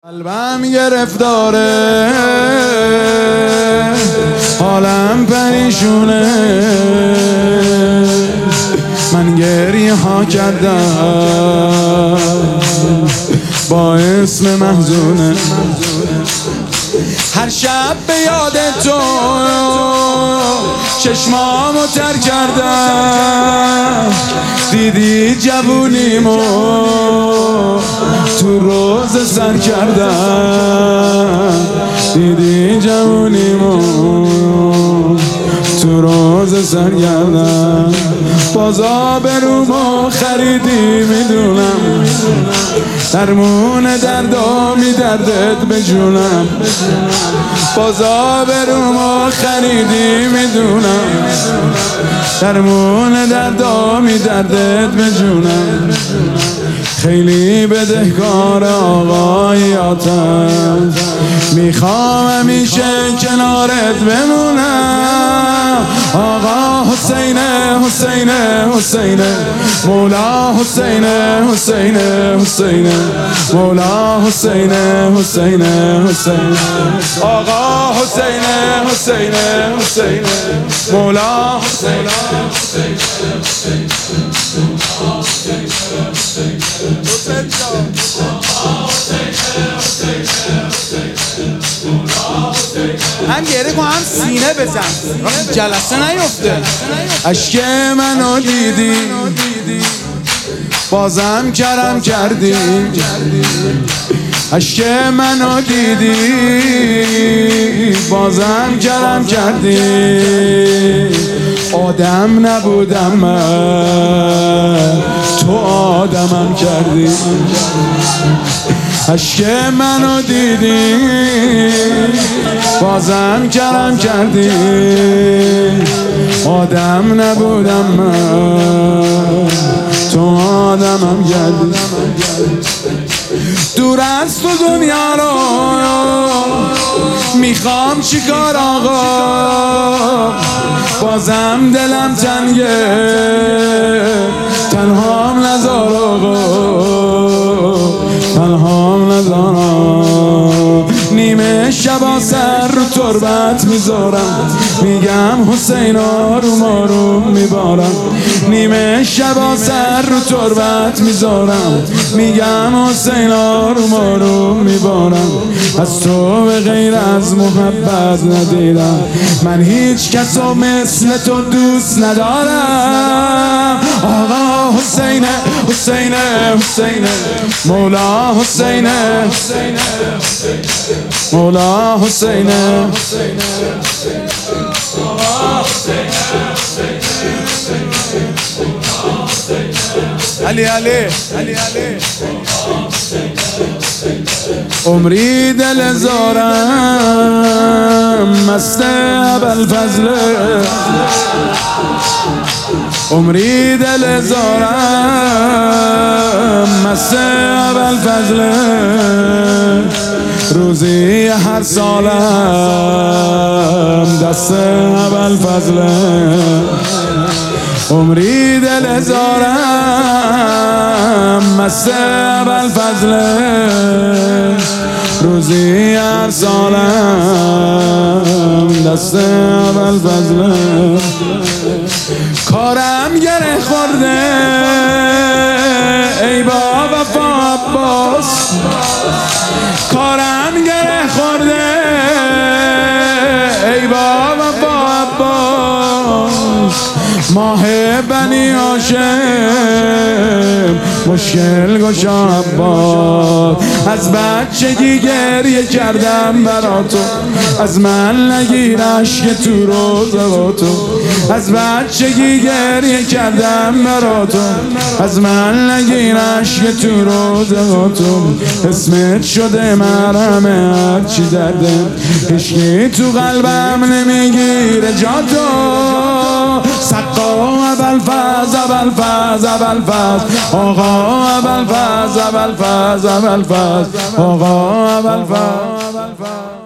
قلبم گرفتاره، حالم پریشونه، من گریه ها کردم با اسم محزونه. هر شب به یاد تو چشمامو تر کردم، دیدی جوونیمو تو روز سر کردم، دیدی جوونیمو تو روز سر کردم. بازا برومو خریدی میدونم، درمون دردامی دردت بجونم. بازا برومو خریدی میدونم، درمون دردامی دردت بجونم. خیلی بدهکار آقایاتم، میخوام همیشه کنارت بمونم. آقا حسینه حسینه حسینه، مولا حسینه حسینه حسینه، مولا حسینه حسینه حسینه، آقا حسینه حسینه حسینه، مولا حسینه حسینه. هم گره کن هم سینه بزن وقتی جلسه نیفته. اشک منو دیدی بازم کرم کردی، اشک منو دیدی بازم کرم کردی. آدم نبودم من، تو آدمم کردی. اشک منو دیدی بازم کرم کردی، آدم نبودم من، تو آدمم کردی. دور از تو دنیا رو میخوام چیکار آقا، بازم دلم تنگه، تنهام نذار آقا، تنهام نذار. نیمه شبا سر رو تربت میذارم، میگم حسین آروم آروم میبارم. نیمه شبا سر رو تربت میذارم، میگم حسین آروم آروم میبارم. از تو به غیر از محبت ندیدم، من هیچ کسو مثل تو دوست ندارم. آقا حسینه حسینه حسینه، مولا حسینه مولا حسینه، علی علی علی علی. عمری دل زارم مست ابوالفضله، عمری دل زارم مست ابوالفضله. روزی هر سالم دست ابوالفضله، عمری دل زارم مست ابوالفضله. روزی هر سالم دست ابوالفضله. کارم گره خورده ای بابا عباس، کارم گره خورده ای بابا عباس. ماه بنی هاشم مشکل گشا عباس. از بچگی گریه کردم برا تو، از من نگیر عشق تو روزه با تو. از بچگی گریه کردم برا تو، از من نگیر عشق تو روزه با تو. اسمت شده مرهم هرچی درده، عشقی تو قلبم نمیگیره جا تو. سقا ابوالفضل ابوالفضل ابوالفضل، آقا ابوالفضل ابوالفضل ابوالفضل، آقا ابوالفضل.